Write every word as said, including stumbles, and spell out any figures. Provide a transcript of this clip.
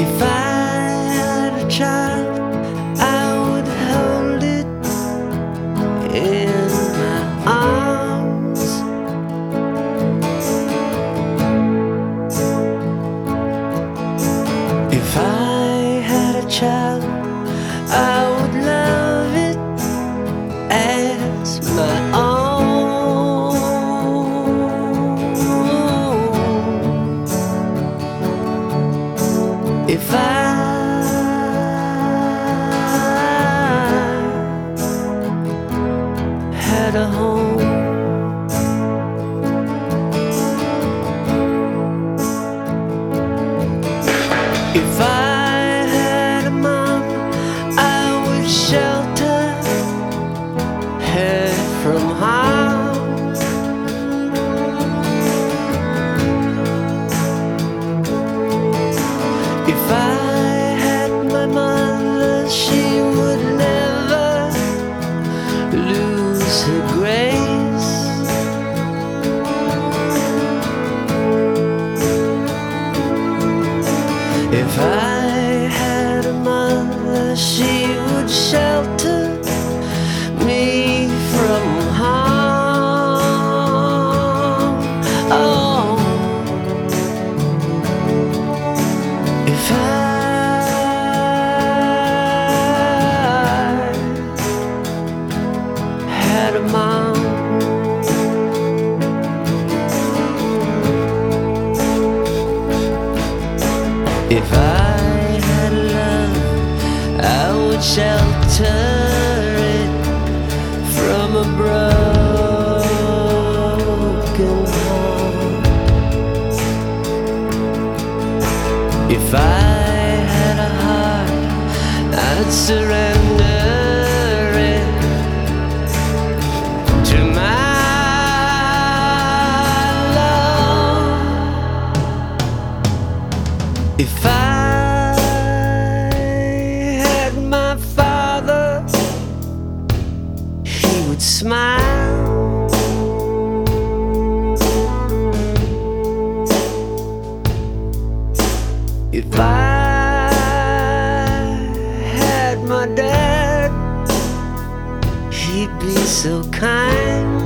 If I had a child, I would hold it in my arms. If I had a child, I would love it as my own. If I had a home, if I had a mom, I would shelter her from harm. If I had my mother, she would never lose her grace. If I had a mother, she would shelter me from harm. Oh, if I had a mom, if I had love, I would shelter it from a broken heart. If I had a heart, I'd surrender it to my love. If I had my father, he would smile. If I had my dad, he'd be so kind.